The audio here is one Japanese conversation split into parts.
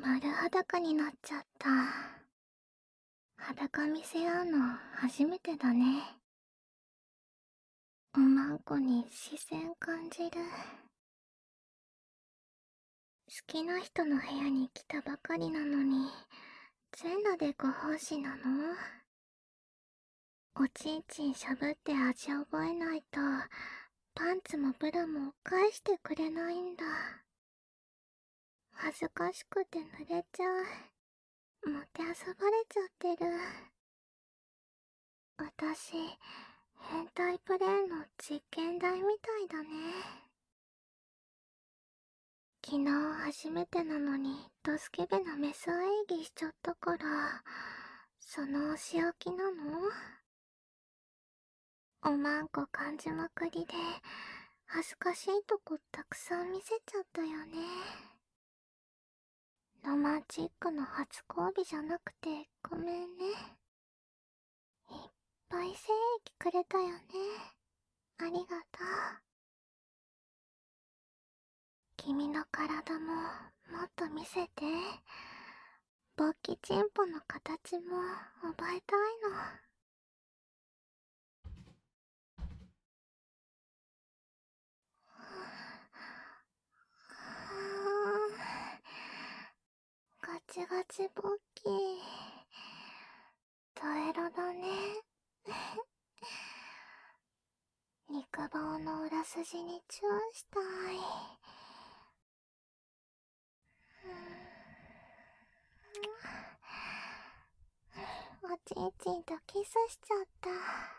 丸裸になっちゃった。裸見せ合うの初めてだね。おまんこに視線感じる。好きな人の部屋に来たばかりなのに、全裸でご奉仕なの？おちんちんしゃぶって味覚えないと、パンツもブラも返してくれないんだ。恥ずかしくて濡れちゃう。もてあそばれちゃってる。私、変態プレイの実験台みたいだね。昨日初めてなのにドスケベなメス演技しちゃったから、そのお仕置きなの？おまんこ感じまくりで、恥ずかしいとこたくさん見せちゃったよね。ロマンチックの初交尾じゃなくてごめんね。いっぱい精液くれたよね。ありがとう。君の体ももっと見せて。勃起チンポの形も覚えたいの。ガチガチ勃起。ドエロだね。肉棒の裏筋にチューしたい。おちんちんとキスしちゃった。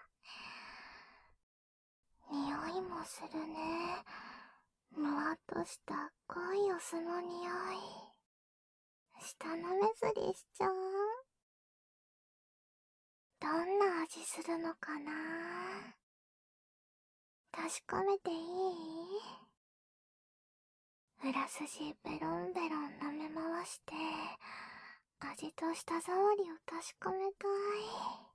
匂いもするね。むわっとした濃いお酢の匂い。舌なめずりしちゃう。どんな味するのかな？確かめていい？裏筋ベロンベロン舐め回して、味と舌触りを確かめたい。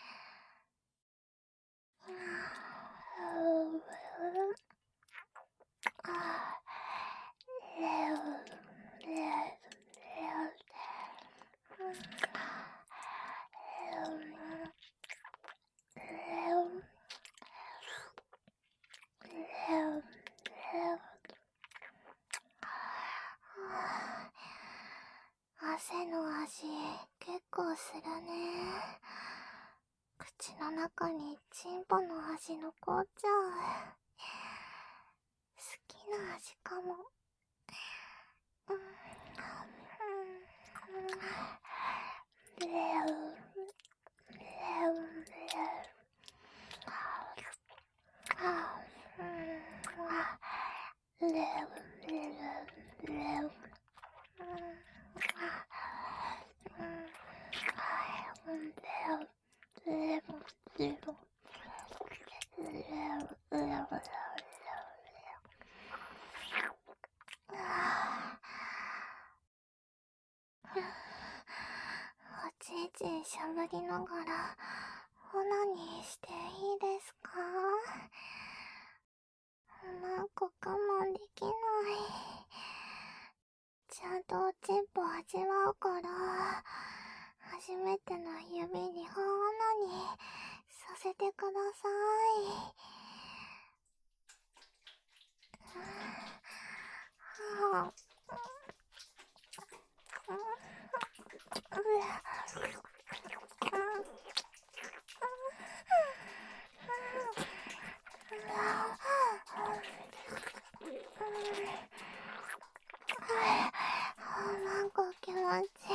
汗の味結構するね。口の中にチンポの味残っちゃう。好きな味かも。おちんちんしゃぶりながらオナニーしていいですか？なんか我慢できない。ちゃんとおちんぽ味わうから、初めての指2本オナニーさせてください。なんか気持ちいい。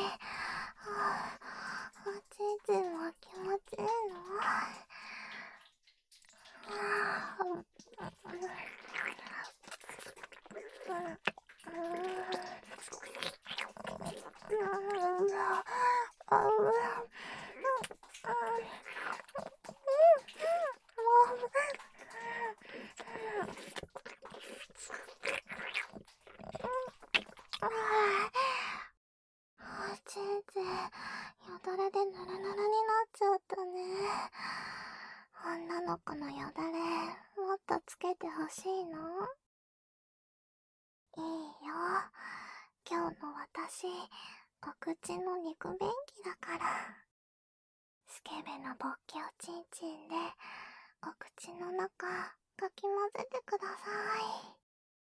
おちんちんも気持ちいいの？おちんちんよだれでヌルヌルになっちゃったね。女の子のよだれもっとつけてほしいの？いいよ。今日のは私、お口の肉便器だから。スケベなボッケおちんちんで、お口の中、かき混ぜてください。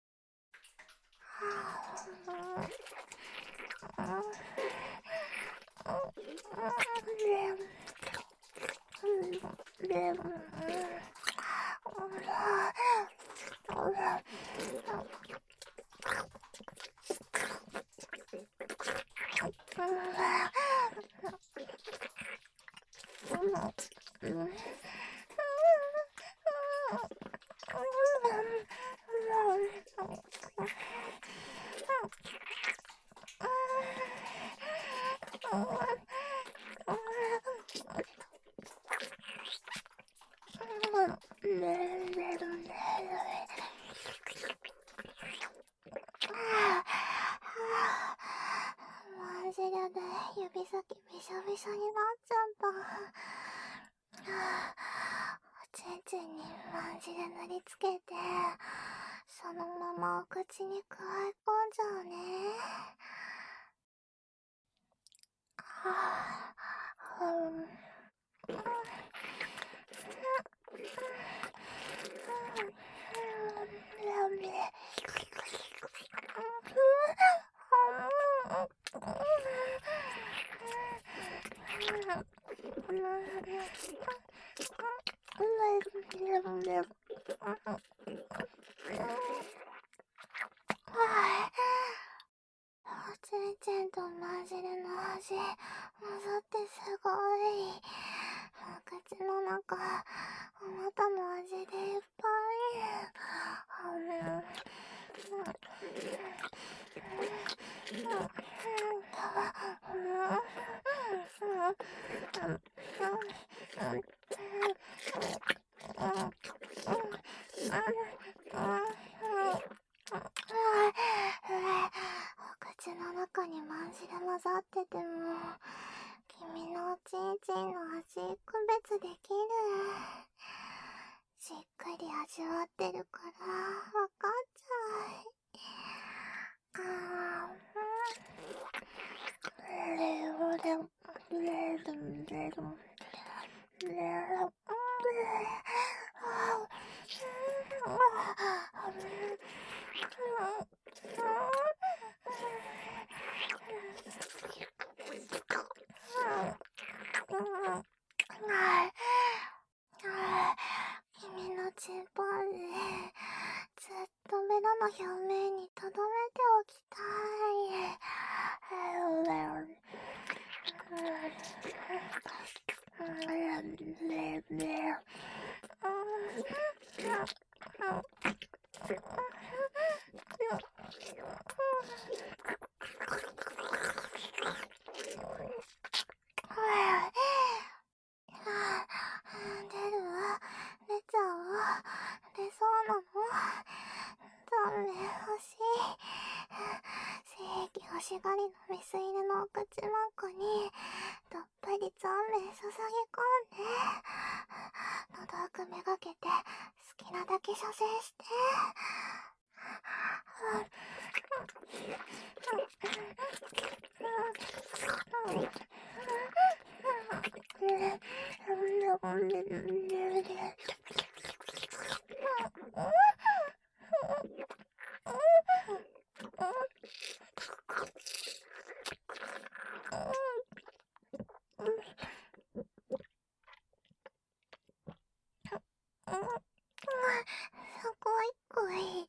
マジで指先びしょびしょになっちゃった。おちんちんにマジで塗りつけて、そのままお口にくわえ込んじゃうね。おちんちんとマジでの味、混ざってすごい。お口の中、あなたの味でいっぱい。お口の中にマジで混ざってても、君のおちんちんの味区別できる。じっくり味わってるからわかっちゃう。君のチンポンでずっとベロの表面に留めておきたい。出るわ。出ちゃうわ。出そうなの。残念、欲しい。精液欲しがりのメス入れのお口の中に、どっぷり残念注ぎ込んで、喉奥めがけて、好きなだけ射精して。そこ一個いい。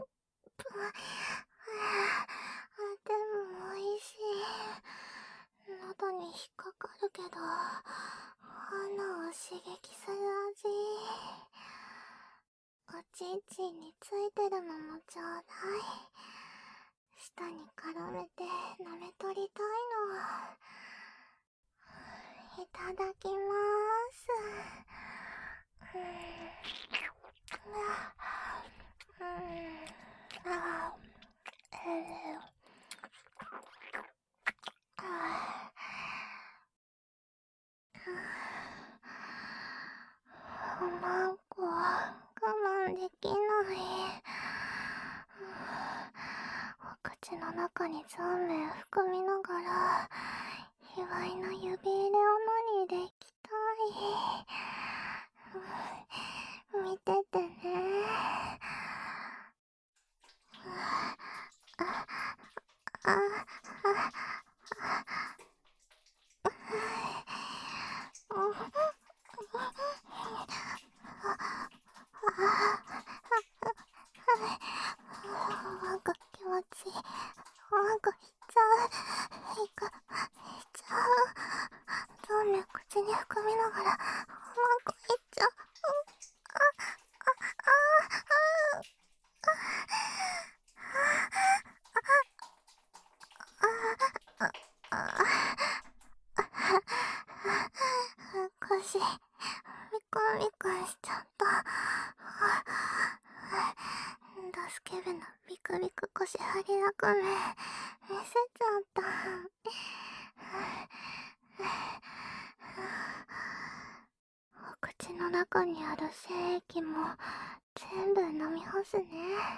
でも美味しい。喉に引っかかるけど、鼻を刺激する味。おちんちんについてるのもちょうだい。舌に絡めて舐め取りたいの。いただきまーす。なんか我慢できない。お口の中にザーメン含みながら、卑猥な指入れを何でいきたい。見ててね。なんか気持ちいい。なんかいっちゃう。いっちゃう。ザーメン口に含みながら、なんかいっちゃう。腰、ミクンミクンしちゃった。ダスケベのビクビク腰張り役目、見せちゃった。お口の中にある精液も全部飲み干すね。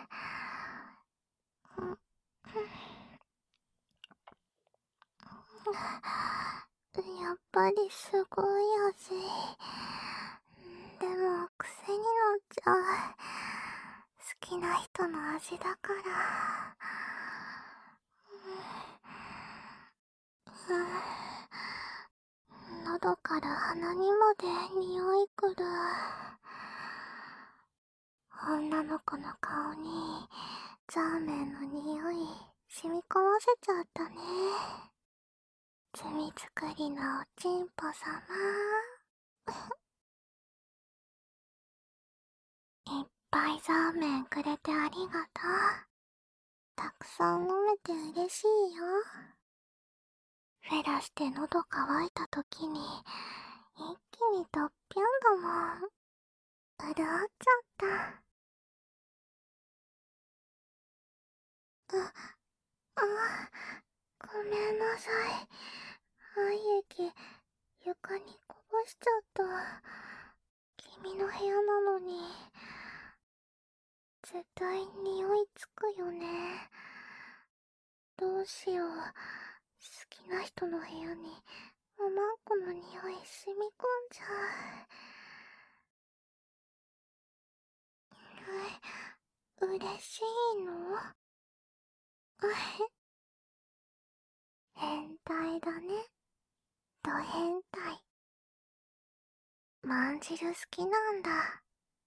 やっぱりすごい味。でも癖になっちゃう。好きな人の味だから。喉から鼻にまで匂いくる。女の子の顔にザーメンの匂い染み込ませちゃったね。罪作りのおちんぽさま。いっぱいザーメンくれてありがとう。たくさん飲めて嬉しいよ。フェラして喉乾いた時に一気にドッピョンだもん。潤っちゃった。ごめんなさい。愛液、床にこぼしちゃった。君の部屋なのに。絶対匂いつくよね。どうしよう。好きな人の部屋におまんこの匂い染み込んじゃう。嬉しいの？変態だね。ド変態。まんじる好きなんだ。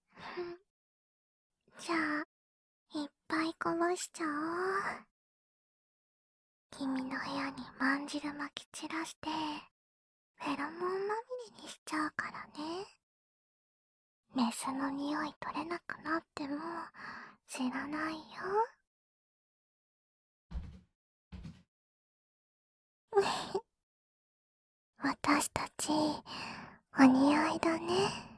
じゃあ、いっぱいこぼしちゃおう。君の部屋にまんじるまき散らして、フェロモンまみれにしちゃうからね。メスの匂い取れなくなっても知らないよ。私たち、お似合いだね。